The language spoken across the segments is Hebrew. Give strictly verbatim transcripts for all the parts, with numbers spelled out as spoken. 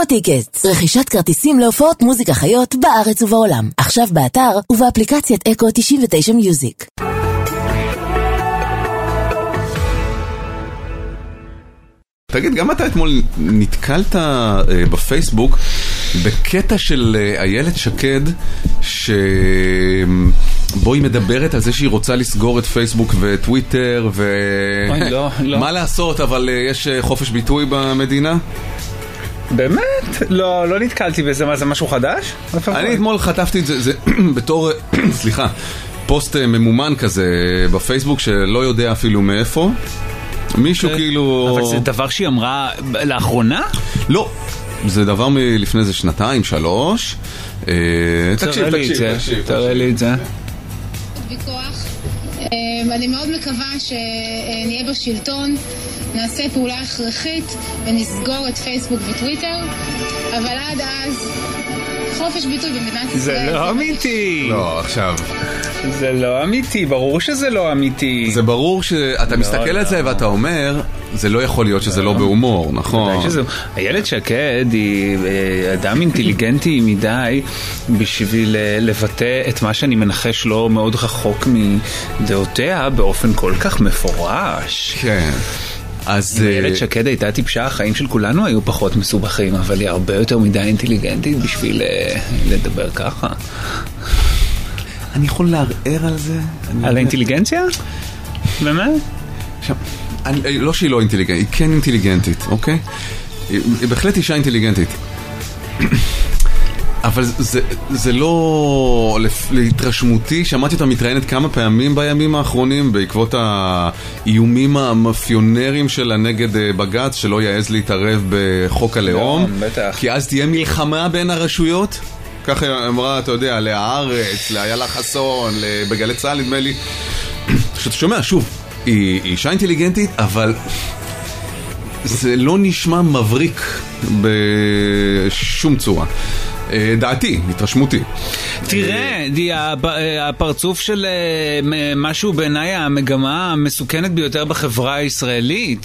אקו טיקטס, רכישת כרטיסים להופעות מוזיקה חיות בארץ ובעולם. עכשיו באתר ובאפליקציית אקו תשעים ותשע מיוזיק. תגיד, גם אתה אתמול נתקלת בפייסבוק בקטע של איילת שקד שבו היא מדברת על זה שהיא רוצה לסגור את פייסבוק וטוויטר ומה לעשות, אבל יש חופש ביטוי במדינה? באמת? לא, לא נתקלתי בזה. מה, זה משהו חדש? אני אתמול חטפתי את זה בתור, סליחה, פוסט ממומן כזה בפייסבוק שלא יודע אפילו מאיפה. מישהו כאילו... אבל זה דבר שהיא אמרה לאחרונה? לא, זה דבר מלפני זה שנתיים, שלוש. תקשיב, תקשיב, תראה לי את זה. בכוח. אני מאוד מקווה שנהיה בשלטון, נעשה פעולה הכרחית ונסגור את פייסבוק וטוויטר, אבל עד אז חופש ביטוי במדינת ישראל. זה לא אמיתי. לא, עכשיו. זה לא אמיתי, ברור שזה לא אמיתי. זה ברור שאתה מסתכל על זה ואתה אומר, זה לא יכול להיות שזה לא בהומור, נכון? איילת שקד היא אדם אינטליגנטי מדי בשביל לבטא את מה שאני מנחש לו מאוד רחוק מדעותיה באופן כל כך מפורש. כן. אם איילת שקד הייתה טיפשה, החיים של כולנו היו פחות מסובכים, אבל היא הרבה יותר מדי אינטליגנטית בשביל לדבר ככה. אני יכול לערער על זה? על האינטליגנציה? באמת? לא שהיא לא אינטליגנטית, היא כן אינטליגנטית, אוקיי? היא בהחלט אישה אינטליגנטית. אבל זה, זה לא להתרשמותי, שמעתי אותה מתראיינת כמה פעמים בימים האחרונים בעקבות האיומים המאפיונרים שלה נגד בג"ץ שלא יעז להתערב בחוק הלאום, כי אז תהיה מלחמה בין הרשויות. ככה אמרה, אתה יודע, להארץ, לאיילה חסון, בגלי צה"ל, נדמה לי. שאתה שומע, שוב, היא אישה אינטליגנטית, אבל זה לא נשמע מבריק בשום צורה. דעתי, התרשמותי. תראה, הפרצוף של משהו בעיניי המגמה המסוכנת ביותר בחברה הישראלית,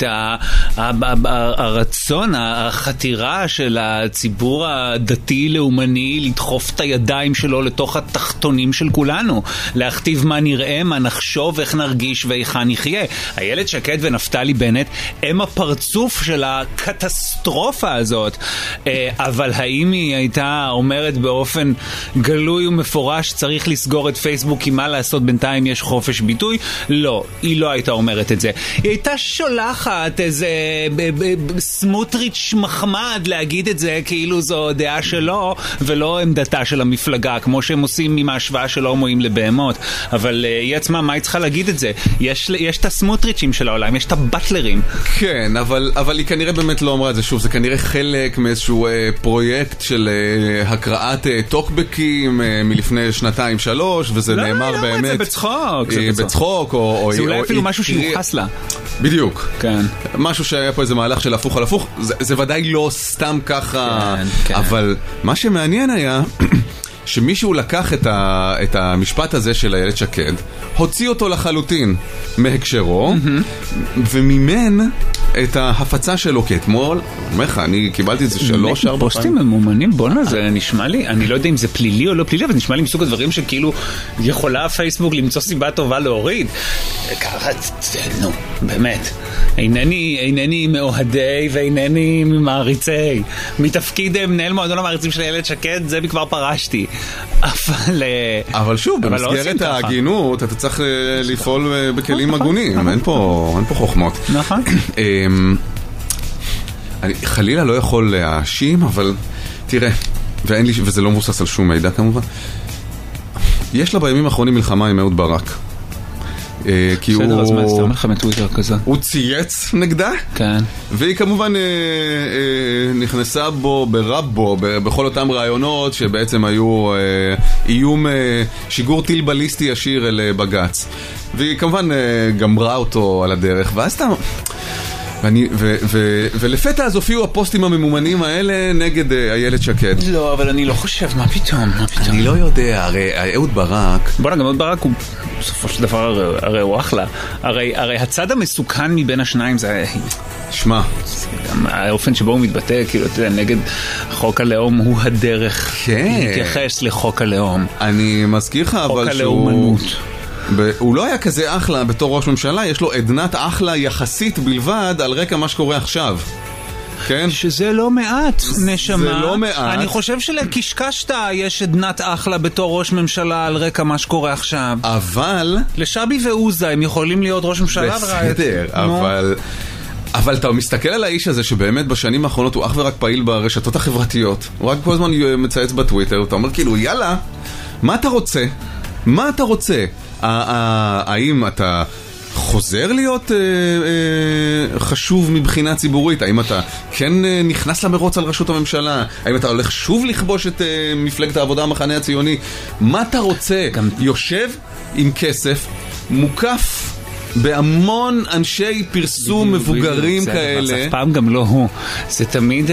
הרצון, החתירה של הציבור הדתי-לאומני לדחוף את הידיים שלו לתוך התחתונים של כולנו, להכתיב מה נראה, מה נחשוב, איך נרגיש ואיך נחיה. איילת שקד ונפתלי בנט הם הפרצוף של הקטסטרופה הזאת. אבל האם היא הייתה אומרת באופן גלוי ומפורש צריך לסגור את פייסבוק כי מה לעשות בינתיים יש חופש ביטוי? לא, היא לא הייתה אומרת את זה. היא הייתה שולחת איזה סמוטריץ' מחמד להגיד את זה כאילו זו דעה שלו ולא עמדתה של המפלגה, כמו שהם עושים עם ההשוואה של הומואים לבהמות. אבל היא עצמה, מה היא צריכה להגיד את זה? יש, יש את הסמוטריצ'ים של העולם, יש את הבטלרים. כן, אבל, אבל היא כנראה באמת לא אמרה את זה. שוב, זה כנראה חלק מאיזשהו אה, פרויקט של אה, הקראת אה, טוקבקים אה, מלפני שנתיים שלוש, וזה לא, נאמר לא, באמת זה בצחוק, אה, זה בצחוק או, או, זה אולי או, אפילו או, משהו שיוחס לה. בדיוק. כן. משהו שהיה פה איזה מהלך של הפוך על הפוך. זה, זה ודאי לא סתם ככה, כן, כן. אבל מה שמעניין היה שמישהו לקח את, ה, את המשפט הזה של איילת שקד, הוציא אותו לחלוטין מהקשרו, mm-hmm. ומימן את ההפצה שלו, כי אתמול, אומר לך, אני קיבלתי את זה שלוש, ארבע פוסטים ממומנים, בונה, זה נשמע לי, אני לא יודע אם זה פלילי או לא פלילי, אבל זה נשמע לי מסוג הדברים שכאילו יכולה פייסבוק למצוא סיבה טובה להוריד. ככה, נו, באמת. אינני, אינני מאוהדי ואינני מעריצי. מתפקיד מנהל מועדון המעריצים של איילת שקד, זה כבר פרשתי. אבל... אבל שוב, במסגרת ההגינות, אתה צריך לפעול בכלים הגונים. אין פה, אין פה חוכמות. נכון. אני חלילה לא יכול להאשים, אבל תראה, ואין לי, וזה לא מבוסס על שום מידע כמובן, יש לה בימים האחרונים מלחמה עם אהוד ברק. כי בסדר, הוא... אז מה, סתם לך מטוויטר כזה. הוא צייץ נגדה, כן. והיא כמובן אה, אה, נכנסה בו, ברבו, בכל אותם רעיונות שבעצם היו אה, איום, אה, שיגור טיל בליסטי ישיר אל בגץ. והיא כמובן אה, גמרה אותו על הדרך, ואז אתה... ואני, ו, ו, ולפתע אז הופיעו הפוסטים הממומנים האלה נגד איילת שקד. לא, אבל אני לא חושב, מה פתאום, מה פתאום? אני לא יודע, הרי אהוד ברק... בוא נגיד, אהוד ברק הוא, בסופו של דבר, הרי, הרי הוא אחלה. הרי, הרי הצד המסוכן מבין השניים זה... שמה. גם האופן שבו הוא מתבטא, כאילו, אתה יודע, נגד חוק הלאום הוא הדרך כן. להתייחס לחוק הלאום. אני מזכיר לך, אבל שהוא... חוק הלאומנות. ב- הוא לא היה כזה אחלה בתור ראש ממשלה, יש לו עדנת אחלה יחסית בלבד על רקע מה שקורה עכשיו. כן? שזה לא מעט, נשמה. זה לא מעט. אני חושב שלקשקשת יש עדנת אחלה בתור ראש ממשלה על רקע מה שקורה עכשיו. אבל... לשבי ועוזה הם יכולים להיות ראש ממשלה. בסדר, אבל... אבל אתה מסתכל על האיש הזה שבאמת בשנים האחרונות הוא אך ורק פעיל ברשתות החברתיות. הוא רק כל הזמן מצייץ בטוויטר, אתה אומר כאילו, יאללה, מה אתה רוצה? מה אתה רוצה? האם אתה חוזר להיות חשוב מבחינה ציבורית? האם אתה כן נכנס למרוץ על ראשות הממשלה? האם אתה הולך שוב לכבוש את מפלגת העבודה המחנה הציוני? מה אתה רוצה? יושב עם כסף, מוקף בהמון אנשי פרסום מבוגרים כאלה. זה אף פעם גם לא הוא. זה תמיד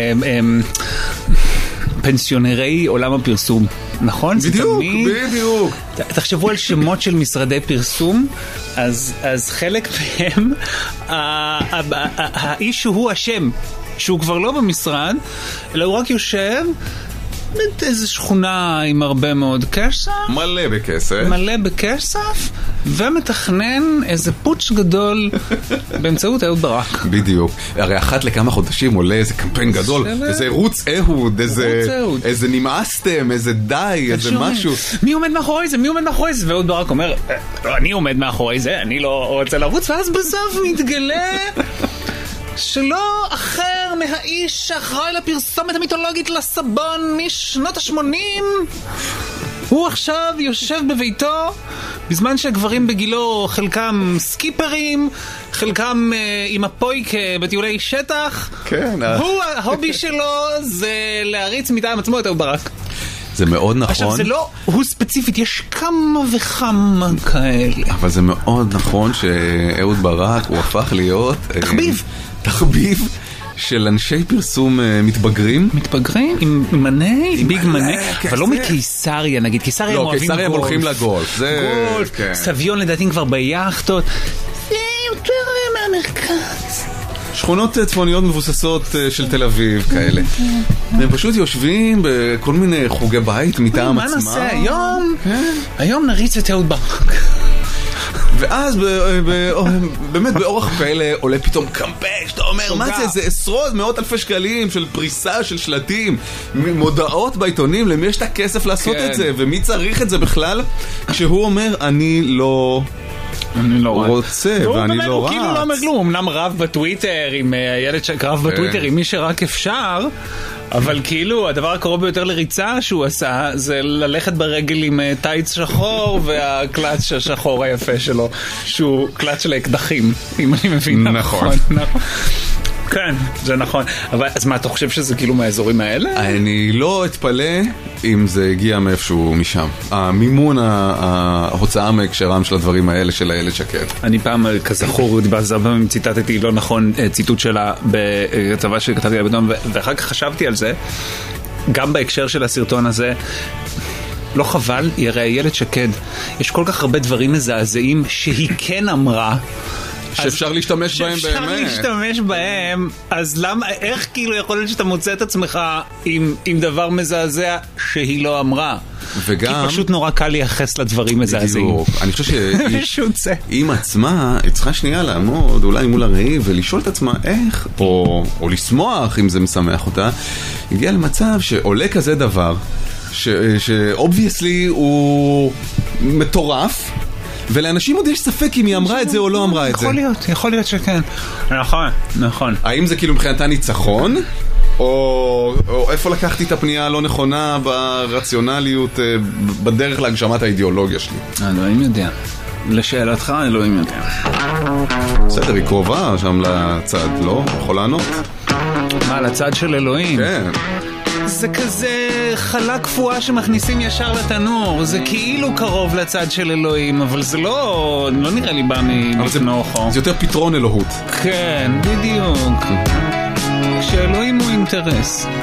פנסיונרי עולם הפרסום. נכון? בדיוק, בדיוק. תחשבו על שמות של משרדי פרסום, אז חלק מהם, האיש הוא השם, שהוא כבר לא במשרד, אלא הוא רק יושב באיזו שכונה עם הרבה מאוד כסף. מלא בכסף. מלא בכסף, ומתכנן איזה פוטש גדול באמצעות אהוד ברק. בדיוק. הרי אחת לכמה חודשים עולה איזה קמפיין גדול, איזה רוץ אהוד, איזה נמאסתם, איזה די, איזה משהו. מי עומד מאחורי זה? מי עומד מאחורי זה? ואהוד ברק אומר, אני עומד מאחורי זה, אני לא רוצה לרוץ, ואז בסוף מתגלה שלא אחר מהאיש שאחראי לפרסומת המיתולוגית לסבון משנות ה-שמונים. הוא עכשיו יושב בביתו, בזמן שהגברים בגילו חלקם סקיפרים, חלקם אה, עם הפויק אה, בטיולי שטח. כן. הוא, ההובי שלו זה להריץ מטעם עצמו את אהוד ברק. זה מאוד נכון. עכשיו זה לא, הוא ספציפית, יש כמה וכמה כאלה. אבל זה מאוד נכון שאהוד ברק הוא הפך להיות... תחביב. תחביב של אנשי פרסום מתבגרים. מתבגרים? עם מנה? ביג מנה? אבל לא מקיסריה, נגיד. קיסריה הם אוהבים גולף. לא, קיסריה הם הולכים לגולף. גולף. סביון לדעתי כבר ביאכטות. זה יותר מהמרכז. שכונות צפוניות מבוססות של תל אביב, כאלה. הם פשוט יושבים בכל מיני חוגי בית מטעם עצמם. מה נעשה היום? היום נריץ את אהוד ברק. ואז באמת באורח פלא עולה פתאום קמפיין, שאתה אומר, מה זה? זה עשרות, מאות אלפי שקלים של פריסה של שלטים, מודעות בעיתונים, למי יש את הכסף לעשות את זה, ומי צריך את זה בכלל? כשהוא אומר, אני לא... אני לא רוצה, ואני לא רץ. הוא כאילו לא אומר כלום, אמנם רב בטוויטר עם הילד שרב בטוויטר עם מי שרק אפשר, אבל כאילו הדבר הקרוב ביותר לריצה שהוא עשה זה ללכת ברגל עם טייץ שחור והקלאץ' השחור היפה שלו, שהוא קלאץ' של האקדחים, אם אני מבין נכון. כן, זה נכון. אבל אז מה, אתה חושב שזה כאילו מהאזורים האלה? אני לא אתפלא אם זה הגיע מאיפשהו משם. המימון, ההוצאה מהקשרם של הדברים האלה של הילד שקד. אני פעם, כזכור, דיברתי, ציטטתי לא נכון ציטוט שלה בכתבה שכתבתי לבדום, ואחר כך חשבתי על זה, גם בהקשר של הסרטון הזה, לא חבל, הרי הילד שקד, יש כל כך הרבה דברים מזעזעים שהיא כן אמרה, שאפשר להשתמש בהם באמת. שאפשר להשתמש בהם, אז למה, איך כאילו יכול להיות שאתה מוצא את עצמך עם, עם דבר מזעזע שהיא לא אמרה? וגם... כי פשוט נורא קל לייחס לדברים מזעזעים. בדיוק. אני חושב שהיא עצמה, היא צריכה שנייה לעמוד, אולי מול הראי, ולשאול את עצמה איך, או, או לשמוח אם זה משמח אותה, הגיע למצב שעולה כזה דבר, ש-obviously הוא מטורף, ולאנשים עוד יש ספק אם היא אמרה את זה או לא אמרה את זה. יכול להיות, יכול להיות שכן. נכון, נכון. האם זה כאילו מבחינתה ניצחון? או, או איפה לקחתי את הפנייה הלא נכונה ברציונליות, בדרך להגשמת האידיאולוגיה שלי? אלוהים יודע. לשאלתך, אלוהים יודע. בסדר, היא קרובה שם לצד, לא? יכול לענות? מה, לצד של אלוהים? כן. זה כזה חלה קפואה שמכניסים ישר לתנור. זה כאילו קרוב לצד של אלוהים, אבל זה לא, לא נראה לי בא מנוחו. זה יותר פתרון אלוהות. כן, בדיוק. כשאלוהים הוא אינטרס.